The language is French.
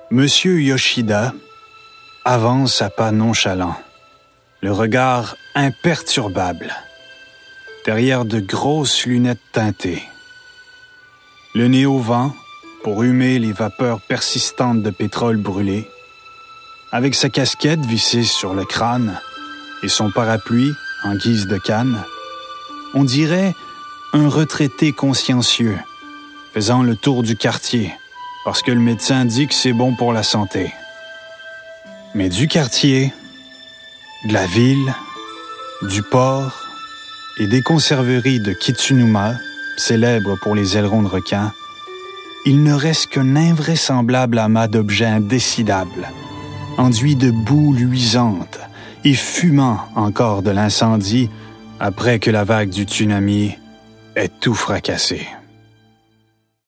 Monsieur Yoshida avance à pas nonchalants, le regard imperturbable, derrière de grosses lunettes teintées. Le nez au vent pour humer les vapeurs persistantes de pétrole brûlé, avec sa casquette vissée sur le crâne et son parapluie en guise de canne, on dirait un retraité consciencieux faisant le tour du quartier parce que le médecin dit que c'est bon pour la santé. Mais du quartier, de la ville, du port et des conserveries de Kitsunuma, célèbres pour les ailerons de requin, il ne reste qu'un invraisemblable amas d'objets indécidables, enduits de boue luisante et fumant encore de l'incendie après que la vague du tsunami ait tout fracassé.